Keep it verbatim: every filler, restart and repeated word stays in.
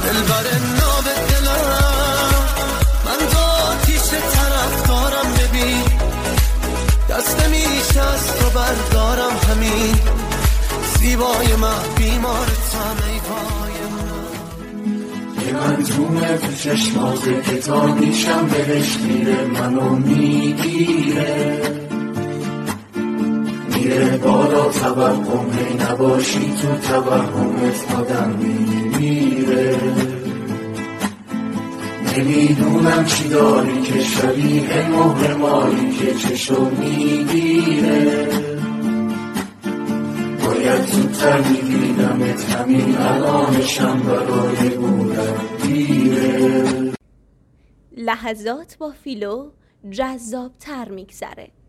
دلبر ناب دلم، من تو آتیش طرف دارم، ببین دست میشه از تو بردارم، همین زیبای من بیمارتم ای وای من. یه من تومه تو چشمازه که تا میشم بهش میره، منو میگیره میره بالا توهم، هی نباشی تو توهمت آدم میمیره. نمیدونم چی داری که شبیه مهر مایی که چشو میگیره، باید زودتر میبینمت، همین الانشم برای بودم دیره. لحظات با فیلو جذاب تر میگذره.